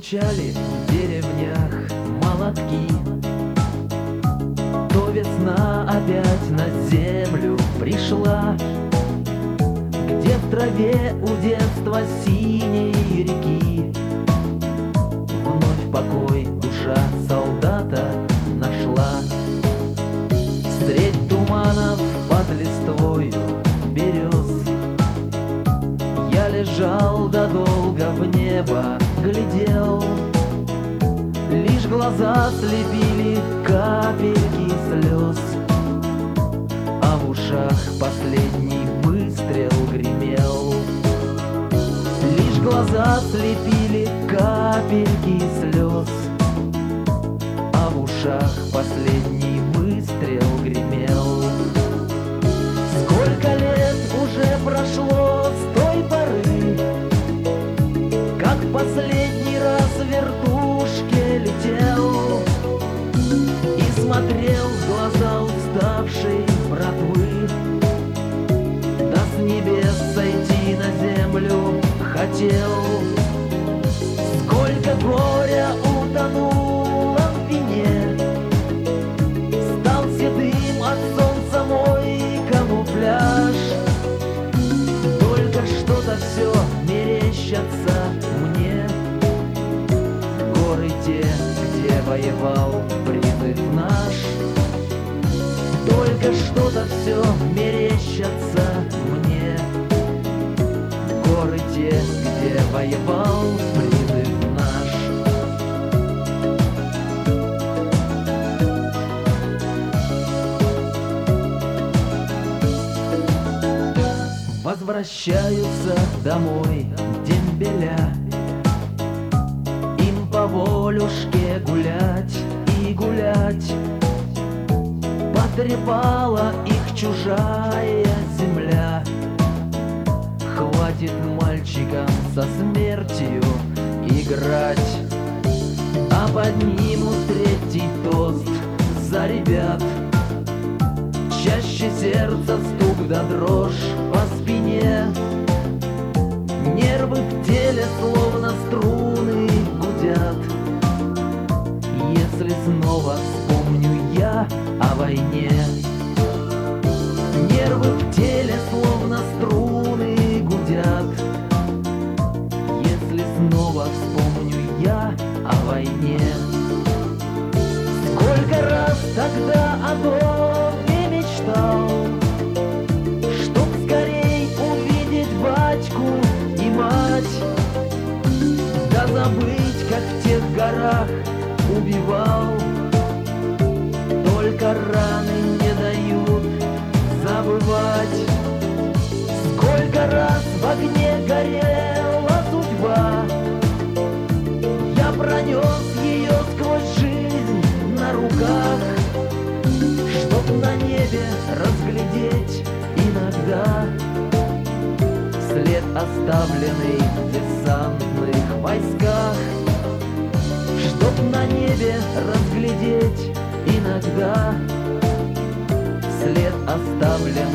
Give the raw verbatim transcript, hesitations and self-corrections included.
стучали в деревнях молотки, то весна опять на землю пришла, где в траве у детства синей реки вновь покой душа солдата нашла. Средь туманов под листвою берез я лежал да долго в небо глядел, лишь глаза слепили капельки слез, а в ушах последний выстрел гремел. Лишь глаза слепили капельки слез, а в ушах последний выстрел гремел. Сколько лет уже прошло с той поры, как последний раз в вертушке летел и смотрел в глаза уставшей братвы, да с небес сойти на землю хотел. Сколько горя утонуло в вине, стал седым от солнца мой камуфляж. Только что-то все мерещатся мне горы те, где воевал призыв наш. Только что-то все мерещатся мне горы те, где воевал призыв наш. Возвращаются домой дембеля, им по волюшке гулять и гулять. Потрепала их чужая земля, хватит мальчикам со смертью играть. А поднимут третий тост за ребят, чаще сердца стук да дрожь по спине. Нервы в теле словно струны гудят, если снова вспомню я о войне. Нервы в теле словно струны гудят, если снова вспомню я о войне. Сколько раз тогда о доме мечтал, чтоб скорей увидеть батьку и мать, да забыть, как в тех горах убивал. Только раны не дают забывать. Сколько раз в огне горела судьба, я пронес ее сквозь жизнь на руках, чтоб на небе разглядеть иногда след, оставленный в десантных войсках. Чтоб на небе разглядеть иногда след, оставленный